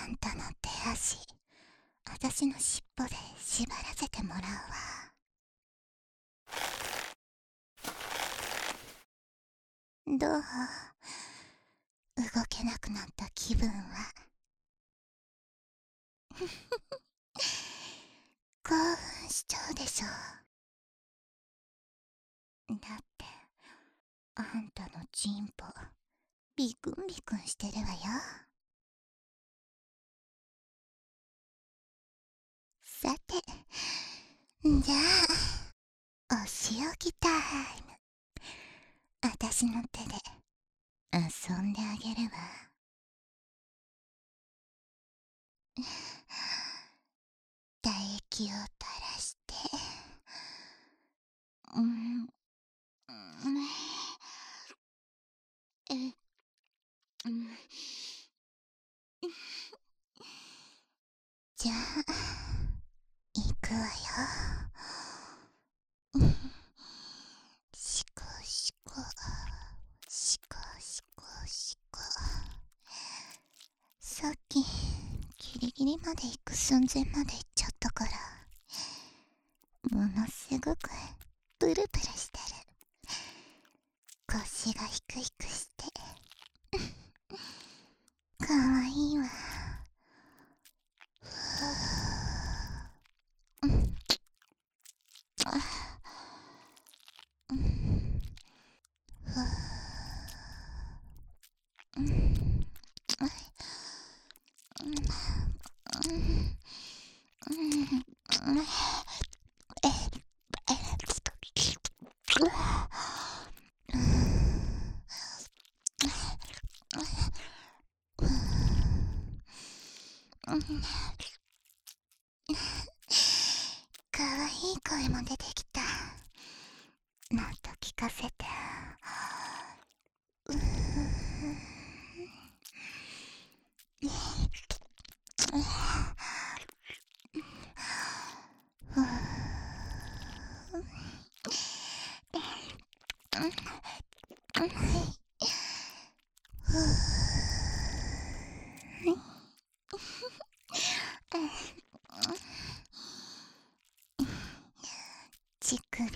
あんたの手足、私の尻尾で縛らせてもらうわ。どう？動けなくなった気分は？興奮しちゃうでしょ。だってあんたのチンポビクンビクンしてるわよ。さて、じゃあお仕置きタイム。私の手で遊んであげるわ。唾液を垂らして、じゃあ行くわよ。シコシコシコシコシコ。さっきギリギリまで行く寸前まで行っちゃったから、ものすごくプルプルしてる。腰がヒクヒクしてかわいいわ。かわいい声も出てきた。もっと聞かせて。乳首も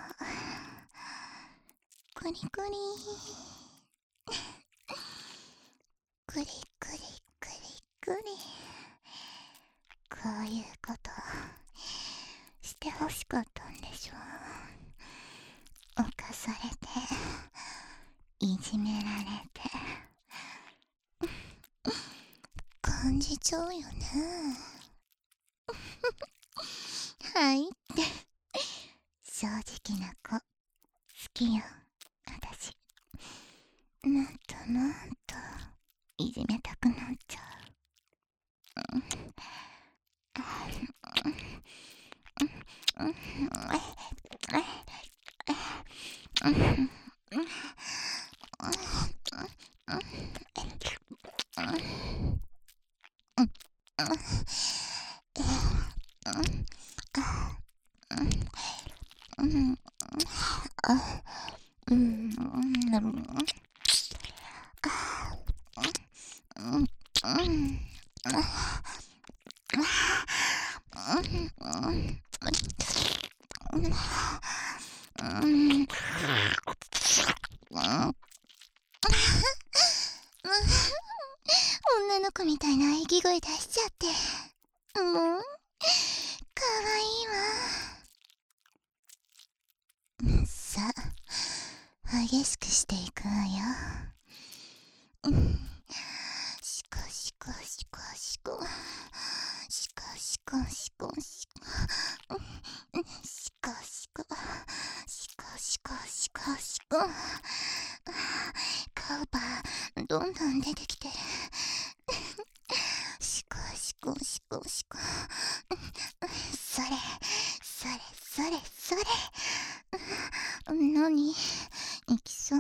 クリクリクリクリクリクリ。こういうことしてほしかったんでしょ。犯されていじめられて感じちゃうよね。はいって正直な子好きよ私。もっともっといじめたくなっちゃ女の子みたいな喘ぎ声出しちゃって、もうかわいいわ。さあ激しくしていくわよ。シコシコシコシコシコシコシコシコシコシコシコシコシコシコ。カウパーどんどん出てきてる。シコシコシコシコ。それそれそれそれ。何？行きそう？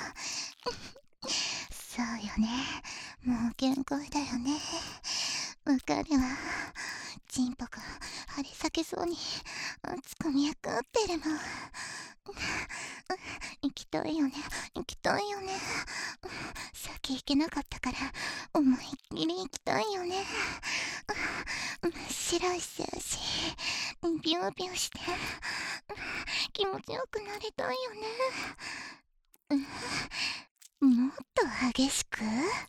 そうよね、もう限界だよね。わかるわ。チンポが張り裂けそうに熱くみやくってるもん。 行きたいよね、行きたいよね。さっき行けなかったから思いっきり行きたいよね。真っ白い精子ビュービューして気持ちよくなりたいよね。もっと激しく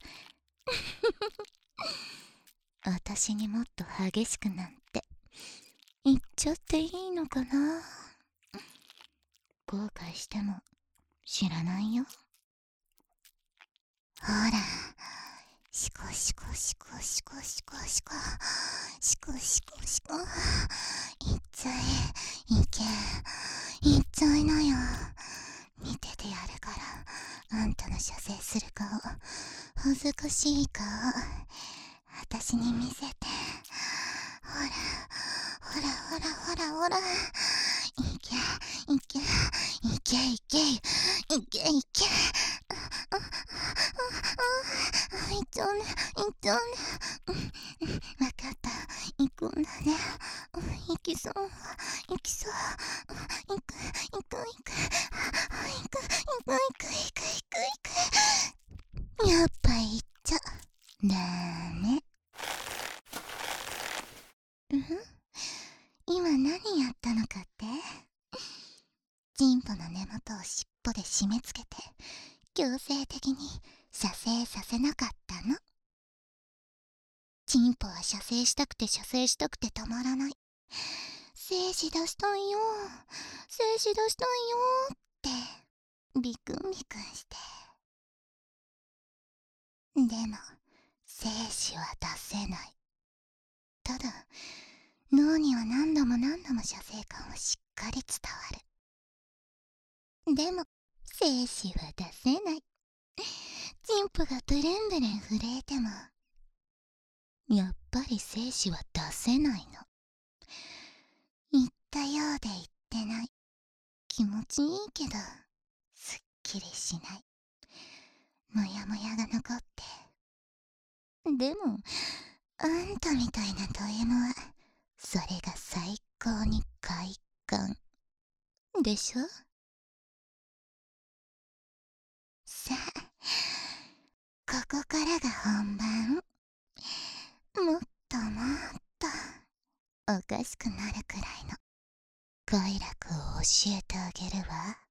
私にもっと激しくなんて言っちゃっていいのかな。後悔しても知らないよ。ほら、シコシコシコシコシコシコシコシコシコ、いっちゃえ、いけ、いっちゃいなよ。見ててやるから、あんたの射精する顔、恥ずかしい顔私に見せて。ほらほらほらほらほら、いけいけいけいけいけいけ、いっちゃうね、いっちゃうね。わかった、行くんだね。行きそう、行きそう、行く行く行く行く行く行く行く行く、やっぱ行っちゃダメ。今何やったのかって？チンポの根元を尻尾で締め付けて強制的に射精させなかったの。チンポは射精したくて射精したくてたまらない。精子出したいよ、精子出したいよってビクンビクンして。でも精子は出せない。ただ脳には何度も何度も射精感はしっかり伝わる。でも精子は出せない。チンポがブレンブレン震えてもやっぱり精子は出せないの。言ったようで言ってない。気持ちいいけどすっきりしない。モヤモヤが残って。でもあんたみたいなド M はそれが最高に快感でしょ。さあ、ここからが本番。もっともっとおかしくなるくらいの快楽を教えてあげるわ。